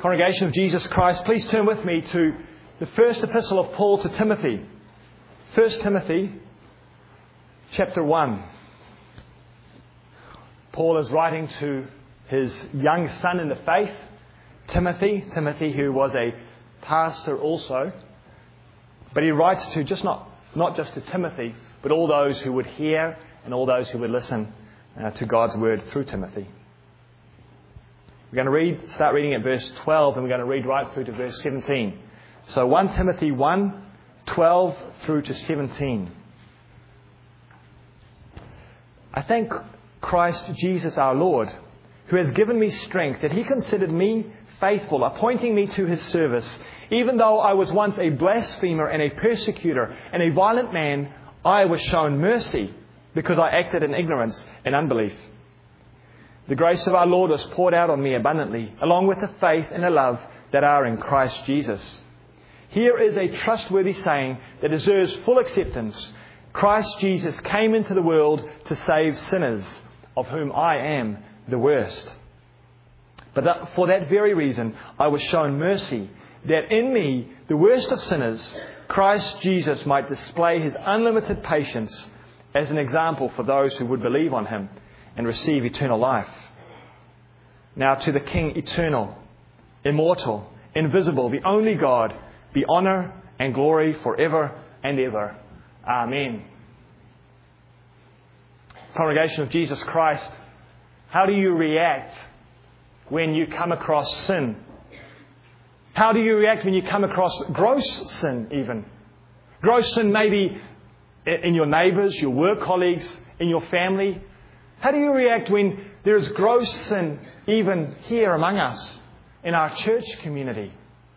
Congregation of Jesus Christ, please turn with me to the first epistle of Paul to Timothy. 1 Timothy chapter 1. Paul is writing to his young son in the faith, Timothy, who was a pastor also. But he writes to not just to Timothy, but all those who would hear and all those who would listen to God's word through Timothy. We're going to start reading at verse 12, and we're going to read right through to verse 17. So 1 Timothy 1, 12 through to 17. I thank Christ Jesus our Lord, who has given me strength, that He considered me faithful, appointing me to His service. Even though I was once a blasphemer and a persecutor and a violent man, I was shown mercy because I acted in ignorance and unbelief. The grace of our Lord was poured out on me abundantly, along with the faith and the love that are in Christ Jesus. Here is a trustworthy saying that deserves full acceptance. Christ Jesus came into the world to save sinners, of whom I am the worst. But for that very reason, I was shown mercy, that in me, the worst of sinners, Christ Jesus might display His unlimited patience as an example for those who would believe on Him and receive eternal life. Now to the King eternal, immortal, invisible, the only God, be honour and glory forever and ever. Amen. Congregation of Jesus Christ, how do you react when you come across sin? How do you react when you come across gross sin even? Gross sin maybe in your neighbours, your work colleagues, in your family. How do you react when there is gross sin even here among us in our church community?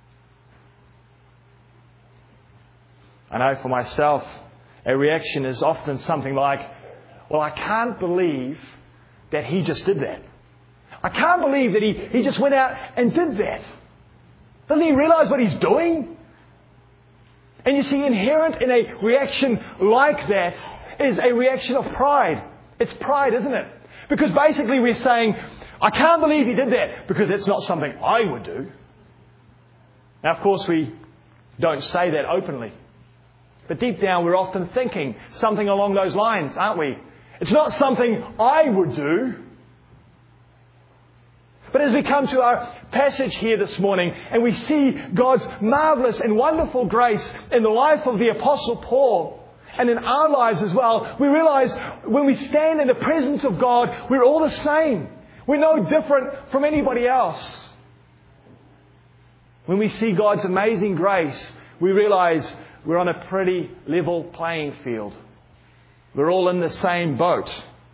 I know for myself, a reaction is often something like, well, I can't believe that he just did that. I can't believe that he just went out and did that. Doesn't he realize what he's doing? And you see, inherent in a reaction like that is a reaction of pride. It's pride, isn't it? Because basically we're saying, I can't believe he did that because it's not something I would do. Now, of course, we don't say that openly. But deep down, we're often thinking something along those lines, aren't we? It's not something I would do. But as we come to our passage here this morning and we see God's marvellous and wonderful grace in the life of the Apostle Paul, and in our lives as well, we realise when we stand in the presence of God, we're all the same. We're no different from anybody else. When we see God's amazing grace, we realise we're on a pretty level playing field. We're all in the same boat.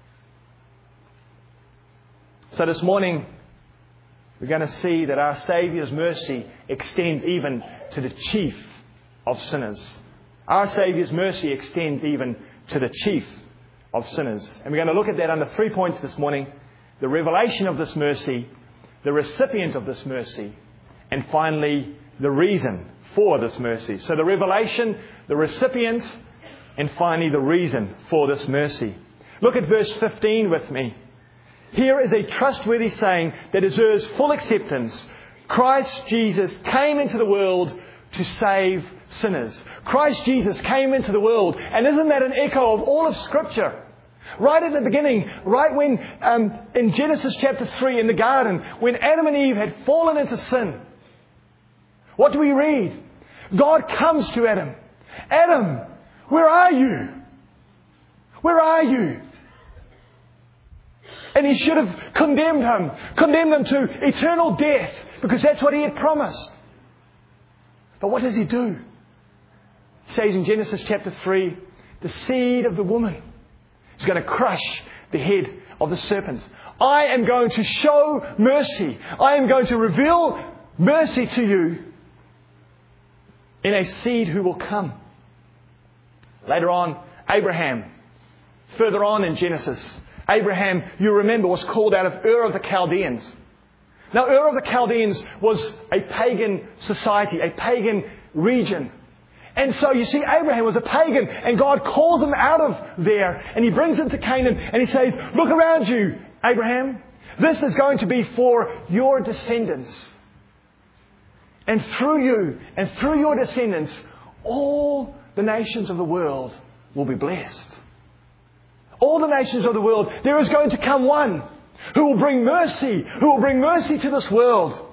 So this morning, we're going to see that our Saviour's mercy extends even to the chief of sinners. Our Saviour's mercy extends even to the chief of sinners. And we're going to look at that under 3 points this morning. The revelation of this mercy, the recipient of this mercy, and finally, the reason for this mercy. So the revelation, the recipient, and finally the reason for this mercy. Look at verse 15 with me. Here is a trustworthy saying that deserves full acceptance. Christ Jesus came into the world to save sinners. Christ Jesus came into the world. And isn't that an echo of all of Scripture? Right at the beginning, right when in Genesis chapter 3 in the garden, when Adam and Eve had fallen into sin, what do we read? God comes to Adam. Adam, where are you? Where are you? And he should have condemned him to eternal death, because that's what he had promised. But what does he do? He says in Genesis chapter 3, the seed of the woman is going to crush the head of the serpent. I am going to show mercy. I am going to reveal mercy to you in a seed who will come. Later on, Abraham, further on in Genesis, Abraham, you remember, was called out of Ur of the Chaldeans. Now, Ur of the Chaldeans was a pagan society, a pagan region. And so you see, Abraham was a pagan, and God calls him out of there, and He brings him to Canaan, and He says, look around you, Abraham. This is going to be for your descendants. And through you and through your descendants, all the nations of the world will be blessed. All the nations of the world, there is going to come one who will bring mercy to this world.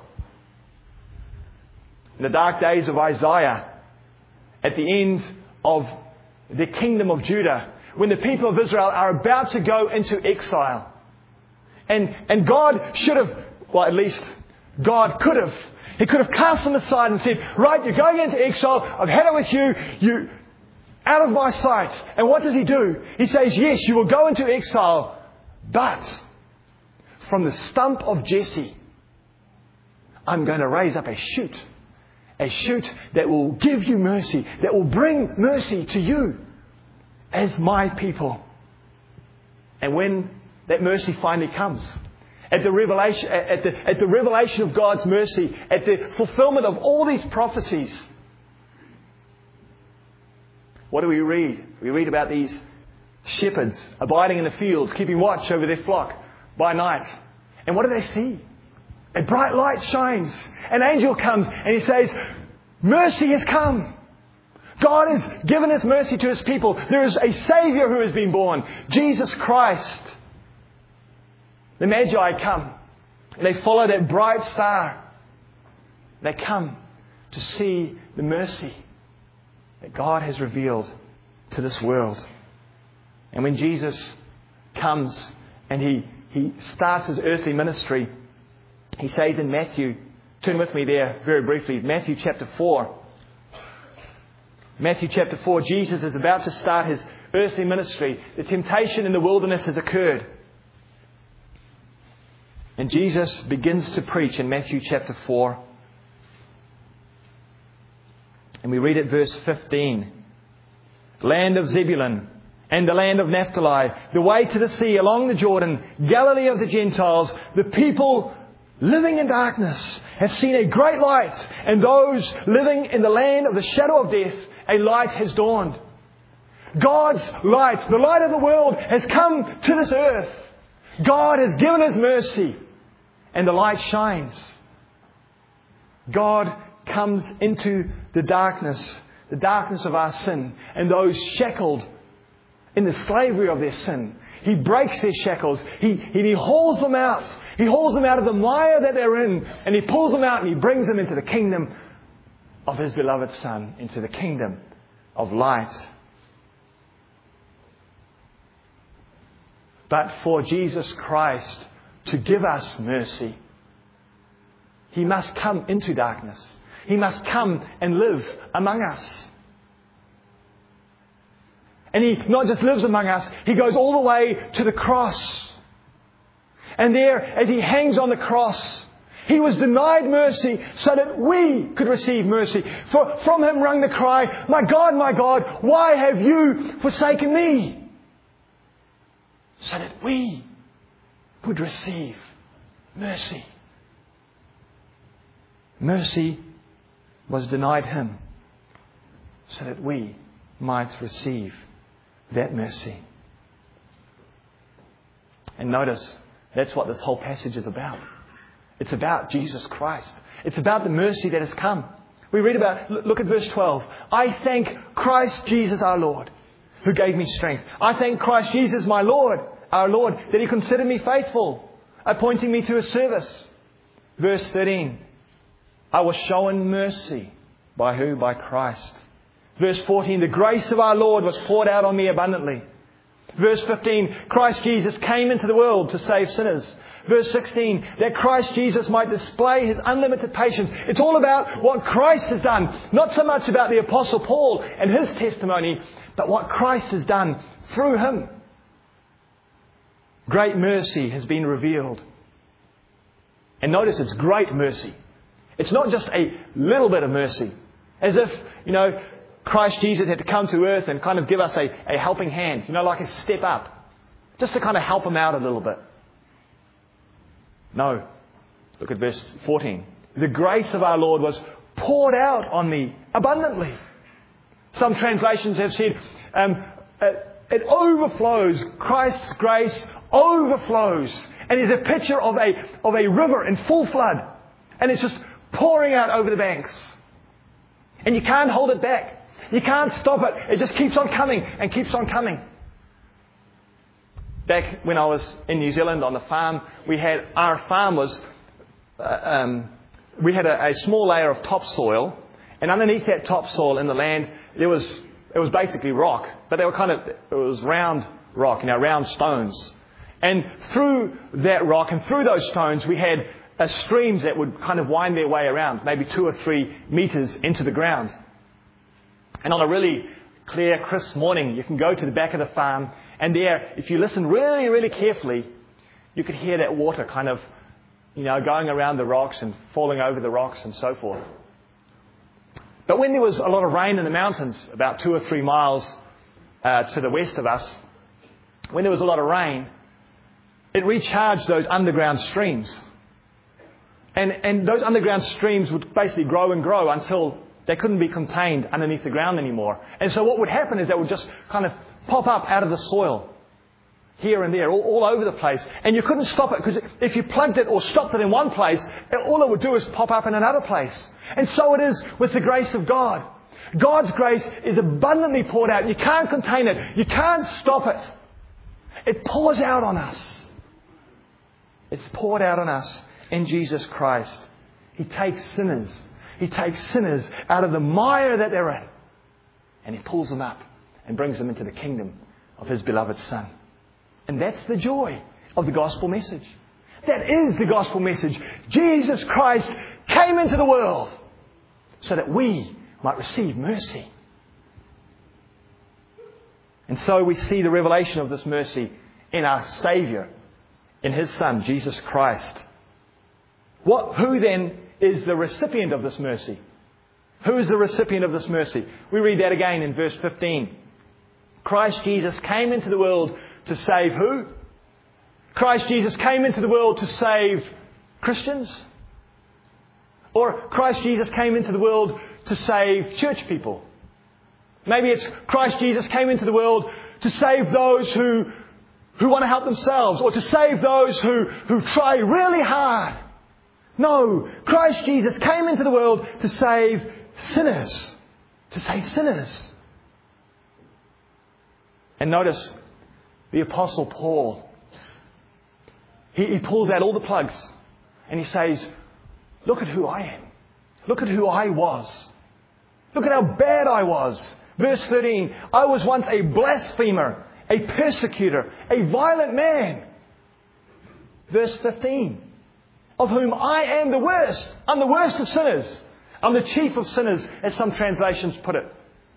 In the dark days of Isaiah, at the end of the kingdom of Judah, when the people of Israel are about to go into exile, and God should have, well, at least God could have. He could have cast them aside and said, right, you're going into exile. I've had it with you. You out of my sight. And what does He do? He says, yes, you will go into exile, but from the stump of Jesse, I'm going to raise up a shoot that will give you mercy, that will bring mercy to you as my people. And when that mercy finally comes, at the revelation of God's mercy, at the fulfillment of all these prophecies, what do we read? We read about these shepherds abiding in the fields, keeping watch over their flock by night. And what do they see? A bright light shines. An angel comes and he says, mercy has come. God has given His mercy to His people. There is a Saviour who has been born, Jesus Christ. The Magi come. And they follow that bright star. They come to see the mercy that God has revealed to this world. And when Jesus comes and He starts His earthly ministry, He says in Matthew, turn with me there very briefly, Matthew chapter 4. Matthew chapter 4, Jesus is about to start His earthly ministry. The temptation in the wilderness has occurred. And Jesus begins to preach in Matthew chapter 4. And we read at verse 15. Land of Zebulun and the land of Naphtali, the way to the sea along the Jordan, Galilee of the Gentiles, the people living in darkness have seen a great light, and those living in the land of the shadow of death, a light has dawned. God's light, the light of the world, has come to this earth. God has given His mercy, and the light shines. God comes into the darkness of our sin, and those shackled in the slavery of their sin. He breaks their shackles. He hauls them out. He hauls them out of the mire that they're in, and He pulls them out and He brings them into the kingdom of His beloved Son, into the kingdom of light. But for Jesus Christ to give us mercy, He must come into darkness. He must come and live among us. And He not just lives among us, He goes all the way to the cross. And there, as He hangs on the cross, He was denied mercy so that we could receive mercy. For from Him rang the cry, my God, why have you forsaken me? So that we would receive mercy. Mercy was denied Him so that we might receive that mercy. And notice, that's what this whole passage is about. It's about Jesus Christ. It's about the mercy that has come. We read about, look at verse 12. I thank Christ Jesus our Lord, who gave me strength. I thank Christ Jesus my Lord, our Lord, that He considered me faithful, appointing me to His service. Verse 13. I was shown mercy. By who? By Christ. Verse 14. The grace of our Lord was poured out on me abundantly. Verse 15. Christ Jesus came into the world to save sinners. Verse 16. That Christ Jesus might display His unlimited patience. It's all about what Christ has done. Not so much about the Apostle Paul and his testimony, but what Christ has done through him. Great mercy has been revealed. And notice it's great mercy. It's not just a little bit of mercy. As if, Christ Jesus had to come to earth and kind of give us a helping hand. Like a step up. Just to kind of help Him out a little bit. No. Look at verse 14. The grace of our Lord was poured out on me abundantly. Some translations have said, it overflows. Christ's grace overflows. And is a picture of a river in full flood. And it's just pouring out over the banks. And you can't hold it back. You can't stop it. It just keeps on coming and keeps on coming. Back when I was in New Zealand on the farm, we had a small layer of topsoil, and underneath that topsoil in the land, it was basically rock, but it was round rock, round stones. And through that rock and through those stones, we had streams that would kind of wind their way around, maybe 2 or 3 meters into the ground. And on a really clear, crisp morning, you can go to the back of the farm, and there, if you listen really, really carefully, you could hear that water kind of, going around the rocks and falling over the rocks and so forth. But when there was a lot of rain in the mountains, about 2 or 3 miles to the west of us, when there was a lot of rain, it recharged those underground streams. And those underground streams would basically grow and grow until they couldn't be contained underneath the ground anymore. And so what would happen is they would just kind of pop up out of the soil here and there, all over the place. And you couldn't stop it, because if you plugged it or stopped it in one place, all it would do is pop up in another place. And so it is with the grace of God. God's grace is abundantly poured out. You can't contain it. You can't stop it. It pours out on us. It's poured out on us in Jesus Christ. He takes sinners. He takes sinners out of the mire that they're in, and He pulls them up and brings them into the kingdom of His beloved Son. And that's the joy of the gospel message. That is the gospel message. Jesus Christ came into the world so that we might receive mercy. And so we see the revelation of this mercy in our Saviour, in His Son, Jesus Christ. Who then is the recipient of this mercy? Who is the recipient of this mercy? We read that again in verse 15. Christ Jesus came into the world to save who? Christ Jesus came into the world to save Christians? Or Christ Jesus came into the world to save church people? Maybe it's Christ Jesus came into the world to save those who want to help themselves, or to save those who try really hard. No, Christ Jesus came into the world to save sinners. To save sinners. And notice the Apostle Paul. He pulls out all the plugs and he says, look at who I am. Look at who I was. Look at how bad I was. Verse 13, I was once a blasphemer, a persecutor, a violent man. Verse 15, of whom I am the worst. I'm the worst of sinners. I'm the chief of sinners, as some translations put it.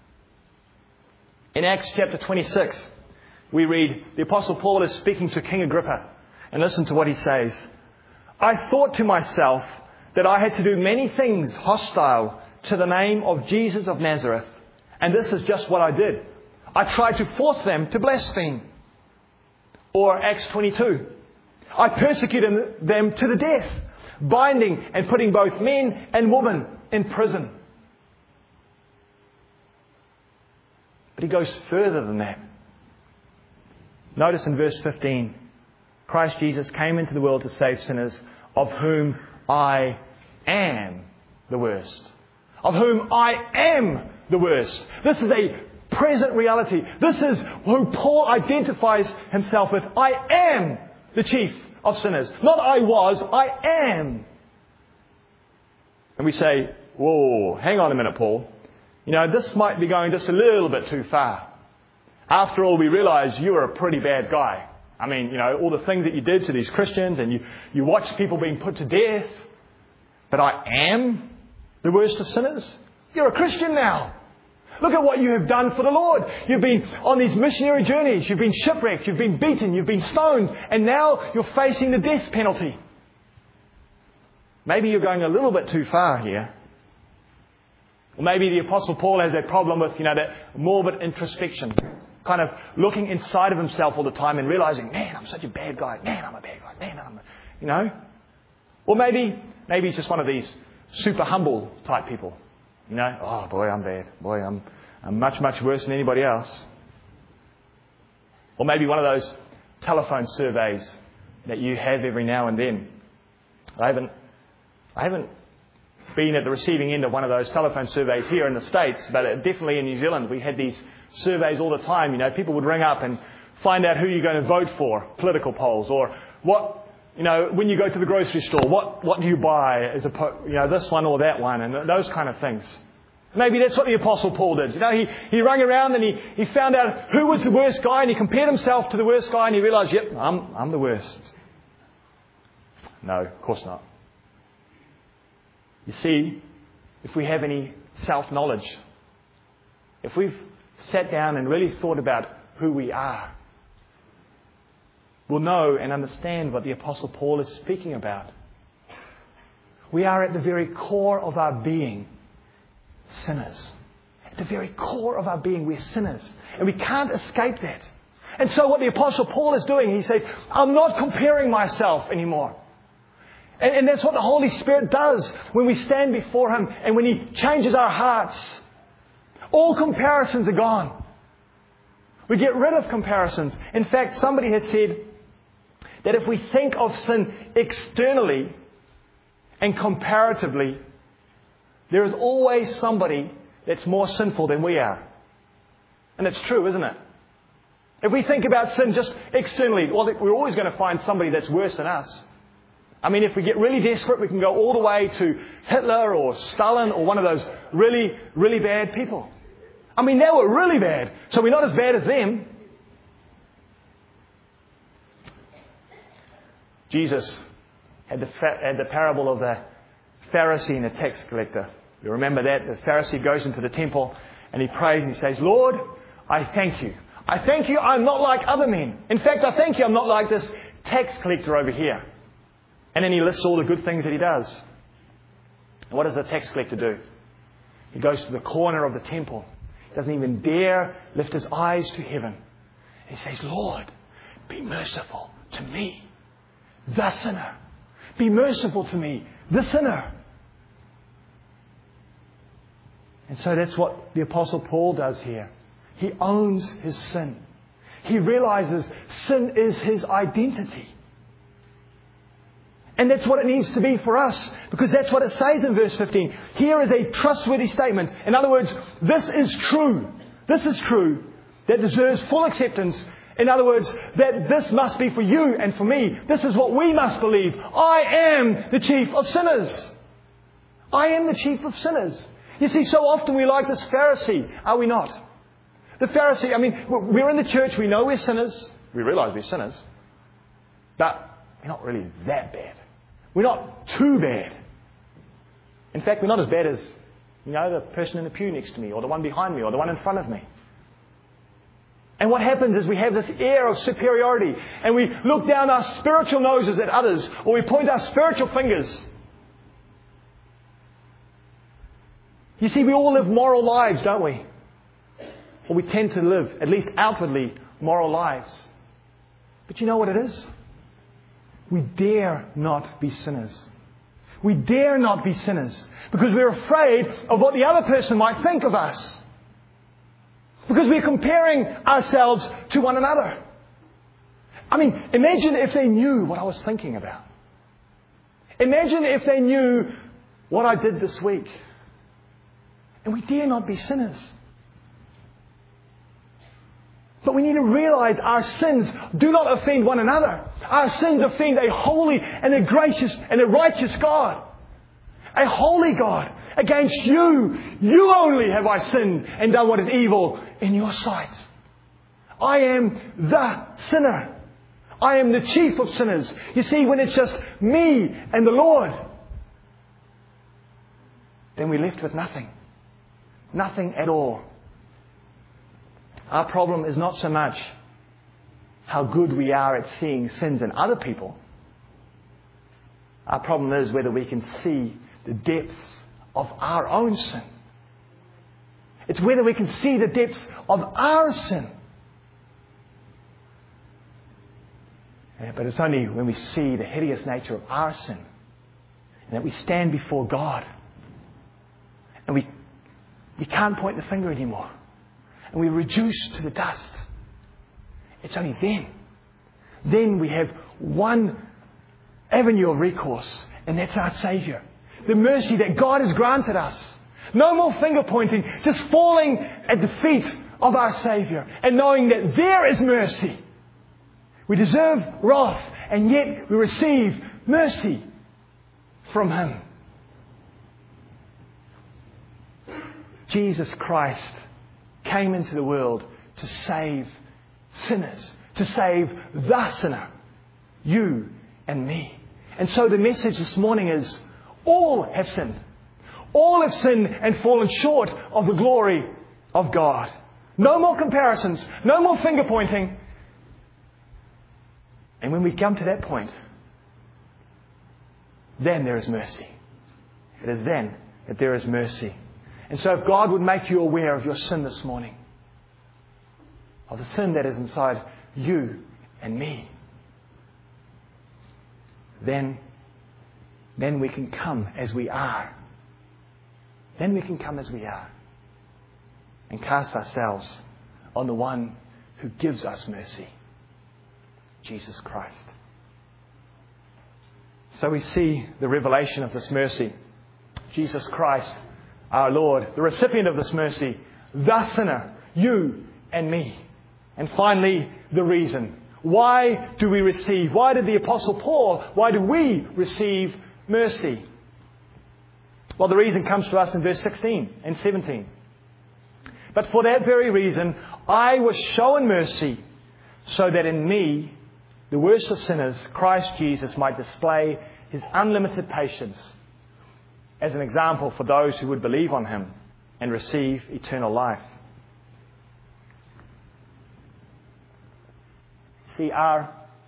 In Acts chapter 26, we read, the Apostle Paul is speaking to King Agrippa. And listen to what he says. I thought to myself that I had to do many things hostile to the name of Jesus of Nazareth. And this is just what I did. I tried to force them to blaspheme. Or Acts 22. I persecuted them to the death, binding and putting both men and women in prison. But he goes further than that. Notice in verse 15, Christ Jesus came into the world to save sinners, of whom I am the worst. Of whom I am the worst. This is a present reality. This is who Paul identifies himself with. I am the chief of sinners. Not I was, I am. And we say, whoa, hang on a minute, Paul. This might be going just a little bit too far. After all, we realize you are a pretty bad guy. I mean, all the things that you did to these Christians, and you watched people being put to death. But I am the worst of sinners? You're a Christian now. Look at what you have done for the Lord. You've been on these missionary journeys. You've been shipwrecked. You've been beaten. You've been stoned. And now you're facing the death penalty. Maybe you're going a little bit too far here. Or maybe the Apostle Paul has that problem with, that morbid introspection. Kind of looking inside of himself all the time and realizing, man, I'm such a bad guy. Man, I'm a bad guy. Man, I'm Or maybe he's just one of these super humble type people. Oh boy, I'm bad. Boy, I'm much, much worse than anybody else. Or maybe one of those telephone surveys that you have every now and then. I haven't been at the receiving end of one of those telephone surveys here in the States, but definitely in New Zealand, we had these surveys all the time. People would ring up and find out who you're going to vote for, political polls, or what, when you go to the grocery store, what do you buy as this one or that one, and those kind of things. Maybe that's what the Apostle Paul did. He rang around and he found out who was the worst guy, and he compared himself to the worst guy, and he realized, yep, I'm the worst. No, of course not. You see, if we have any self-knowledge, if we've sat down and really thought about who we are, we'll know and understand what the Apostle Paul is speaking about. We are at the very core of our being sinners. At the very core of our being, we're sinners. And we can't escape that. And so what the Apostle Paul is doing, he says, I'm not comparing myself anymore. And that's what the Holy Spirit does when we stand before Him and when He changes our hearts. All comparisons are gone. We get rid of comparisons. In fact, somebody has said that if we think of sin externally and comparatively, there is always somebody that's more sinful than we are. And it's true, isn't it? If we think about sin just externally, well, we're always going to find somebody that's worse than us. If we get really desperate, we can go all the way to Hitler or Stalin or one of those really, really bad people. They were really bad, so we're not as bad as them. Jesus had the parable of the Pharisee and the tax collector. You remember that? The Pharisee goes into the temple and he prays and he says, Lord, I thank you. I thank you I'm not like other men. In fact, I thank you I'm not like this tax collector over here. And then he lists all the good things that he does. What does the tax collector do? He goes to the corner of the temple. He doesn't even dare lift his eyes to heaven. He says, Lord, be merciful to me, the sinner. Be merciful to me, the sinner. And so that's what the Apostle Paul does here. He owns his sin. He realizes sin is his identity. And that's what it needs to be for us, because that's what it says in verse 15. Here is a trustworthy statement. In other words, this is true. This is true. That deserves full acceptance. In other words, that this must be for you and for me. This is what we must believe. I am the chief of sinners. I am the chief of sinners. You see, so often we like this Pharisee, are we not? The Pharisee, we're in the church, we know we're sinners. We realize we're sinners. But we're not really that bad. We're not too bad. In fact, we're not as bad as, the person in the pew next to me, or the one behind me, or the one in front of me. And what happens is we have this air of superiority, and we look down our spiritual noses at others, or we point our spiritual fingers. You see, we all live moral lives, don't we? Or we tend to live, at least outwardly, moral lives. But you know what it is? We dare not be sinners. We dare not be sinners because we're afraid of what the other person might think of us. Because we're comparing ourselves to one another. Imagine if they knew what I was thinking about. Imagine if they knew what I did this week. And we dare not be sinners. But we need to realize our sins do not offend one another. Our sins offend a holy and a gracious and a righteous God. A holy God. Against you only have I sinned and done what is evil in your sight. I am the sinner. I am the chief of sinners. You see, when it's just me and the Lord, then we're left with nothing. Nothing at all. Our problem is not so much how good we are at seeing sins in other people. Our problem is whether we can see the depths of our own sin. It's whether we can see the depths of our sin. But it's only when we see the hideous nature of our sin and that we stand before God and we can't point the finger anymore. And we're reduced to the dust. It's only then we have one avenue of recourse, and that's our Saviour. the mercy that God has granted us. No more finger pointing, just falling at the feet of our Savior and knowing that there is mercy. We deserve wrath, and yet we receive mercy from Him. Jesus Christ came into the world to save sinners, to save the sinner, you and me. And so the message this morning is, all have sinned. All have sinned and fallen short of the glory of God. No more comparisons, no more finger pointing. And when we come to that point, then there is mercy. It is then that there is mercy. And so if God would make you aware of your sin this morning, of the sin that is inside you and me, then we can come as we are. Then we can come as we are and cast ourselves on the one who gives us mercy, Jesus Christ. So we see the revelation of this mercy. Jesus Christ, our Lord, the recipient of this mercy, the sinner, you and me. And finally, the reason. Why do we receive? Why did the Apostle Paul, why do we receive mercy? Well, the reason comes to us in verse 16 and 17. But for that very reason, I was shown mercy, so that in me, the worst of sinners, Christ Jesus might display His unlimited patience as an example for those who would believe on Him and receive eternal life. See, our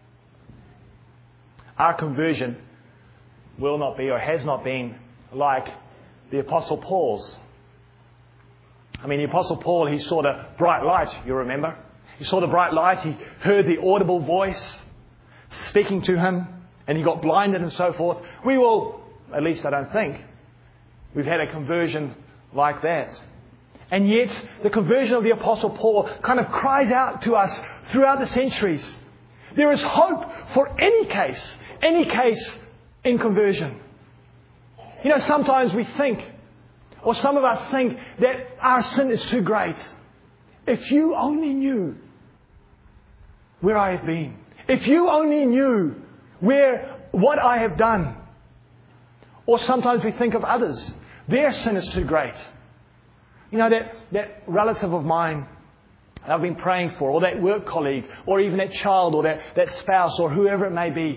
conversion will not be or has not been like the Apostle Paul's. I mean, the Apostle Paul, he saw the bright light, you remember. He saw the bright light, he heard the audible voice speaking to him, and he got blinded and so forth. We will, at least I don't think, we've had a conversion like that. And yet, the conversion of the Apostle Paul kind of cries out to us throughout the centuries. There is hope for any case in conversion. You know, sometimes we think, or some of us think, that our sin is too great. If you only knew where I have been. If you only knew what I have done. Or sometimes we think of others. Their sin is too great. You know, that relative of mine I've been praying for, or that work colleague, or even that child, or that spouse, or whoever it may be.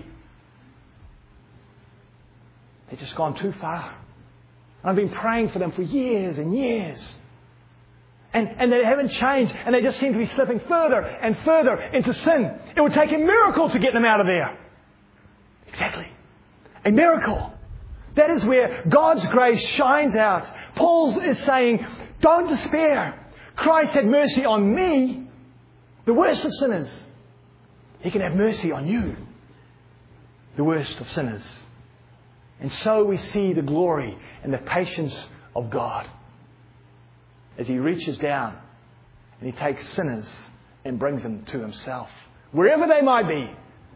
They've just gone too far. And I've been praying for them for years and years. And they haven't changed, and they just seem to be slipping further and further into sin. It would take a miracle to get them out of there. Exactly. A miracle. That is where God's grace shines out. Paul is saying, don't despair. Christ had mercy on me, the worst of sinners. He can have mercy on you, the worst of sinners. And so we see the glory and the patience of God as He reaches down and He takes sinners and brings them to Himself, wherever they might be.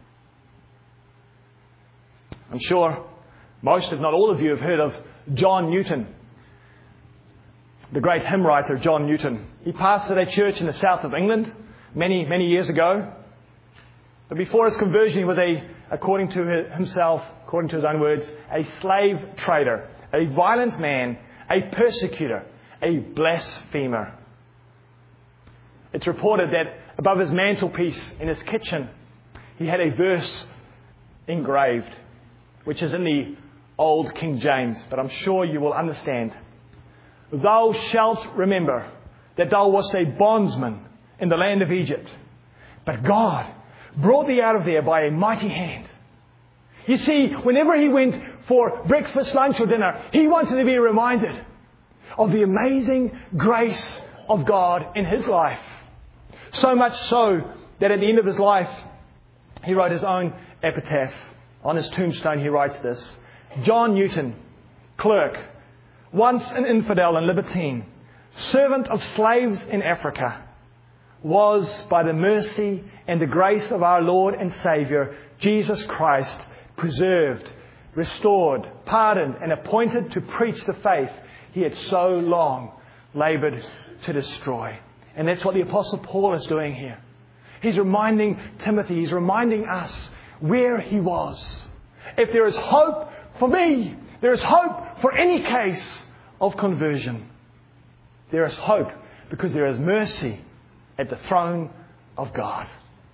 I'm sure most, if not all of you, have heard of John Newton, the great hymn writer John Newton. He pastored a church in the south of England many, many years ago. But before his conversion, he was according to himself, according to his own words, a slave trader, a violent man, a persecutor, a blasphemer. It's reported that above his mantelpiece in his kitchen, he had a verse engraved, which is in the old King James, but I'm sure you will understand. Thou shalt remember that thou wast a bondsman in the land of Egypt, but God brought thee out of there by a mighty hand. You see, whenever he went for breakfast, lunch or dinner, he wanted to be reminded of the amazing grace of God in his life. So much so that at the end of his life, he wrote his own epitaph. On his tombstone he writes this: John Newton, clerk, once an infidel and libertine, servant of slaves in Africa, was by the mercy and the grace of our Lord and Saviour, Jesus Christ, preserved restored, pardoned, and appointed to preach the faith He had so long laboured to destroy. And that's what the Apostle Paul is doing here. He's reminding Timothy, he's reminding us where he was. If there is hope for me, there is hope for any case of conversion. There is hope because there is mercy at the throne of God.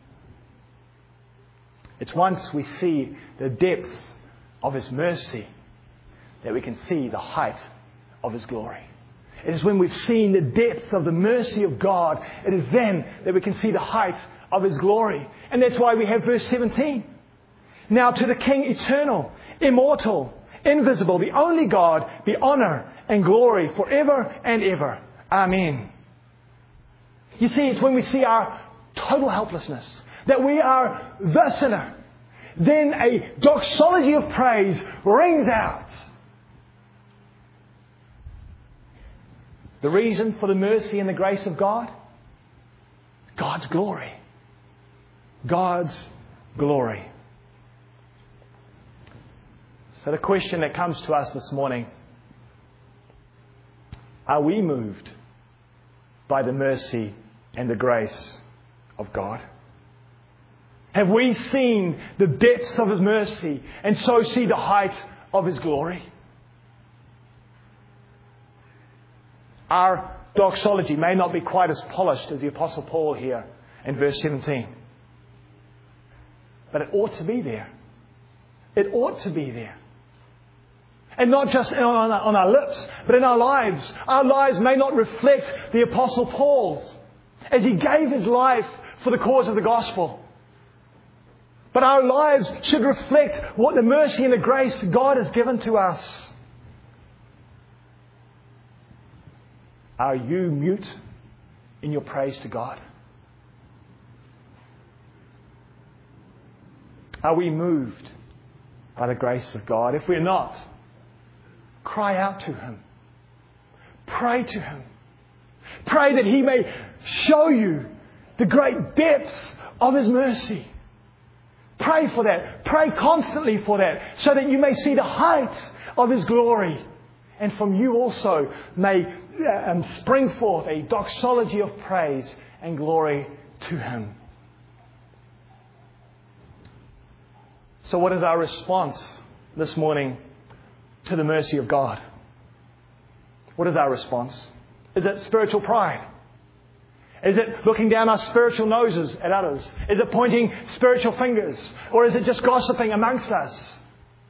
It's once we see the depth of His mercy that we can see the height of His glory. It is when we've seen the depth of the mercy of God, it is then that we can see the height of His glory. And that's why we have verse 17. Now to the King eternal, immortal, invisible, the only God, be honour and glory forever and ever. Amen. You see, it's when we see our total helplessness, that we are the sinner, then a doxology of praise rings out. The reason for the mercy and the grace of God? God's glory. God's glory. So the question that comes to us this morning, are we moved by the mercy and the grace of God? Have we seen the depths of His mercy and so see the height of His glory? Our doxology may not be quite as polished as the Apostle Paul here in verse 17. But it ought to be there. It ought to be there. And not just on our lips, but in our lives. Our lives may not reflect the Apostle Paul's, as he gave his life for the cause of the gospel. But our lives should reflect what the mercy and the grace God has given to us. Are you mute in your praise to God? Are we moved by the grace of God? If we're not, cry out to Him. Pray to Him. Pray that He may show you the great depths of His mercy. Pray for that. Pray constantly for that, so that you may see the height of His glory. And from you also may spring forth a doxology of praise and glory to Him. So what is our response this morning to the mercy of God? What is our response? Is it spiritual pride? Is it looking down our spiritual noses at others? Is it pointing spiritual fingers? Or is it just gossiping amongst us?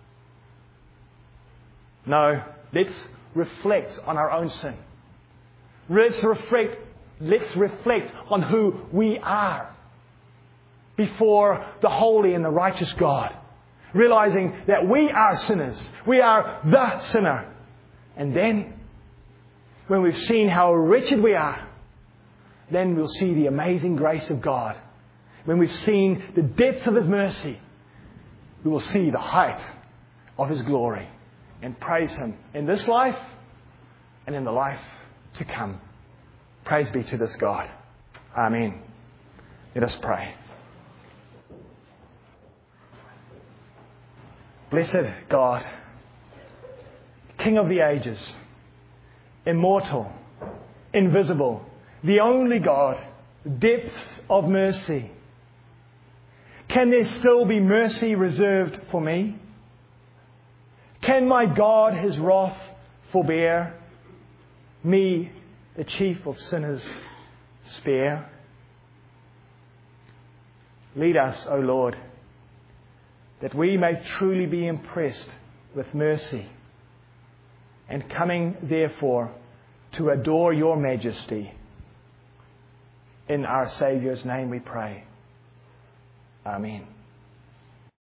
No, let's reflect on our own sin. Let's reflect on who we are before the holy and the righteous God. Realizing that we are sinners. We are the sinner. And then, when we've seen how wretched we are, then we'll see the amazing grace of God. When we've seen the depths of His mercy, we will see the height of His glory and praise Him in this life and in the life to come. Praise be to this God. Amen. Let us pray. Blessed God, King of the ages, immortal, invisible, the only God, depths of mercy. Can there still be mercy reserved for me? Can my God His wrath forbear? Me, the chief of sinners, spare? Lead us, O Lord, that we may truly be impressed with mercy, and coming therefore to adore Your majesty. In our Saviour's name we pray. Amen.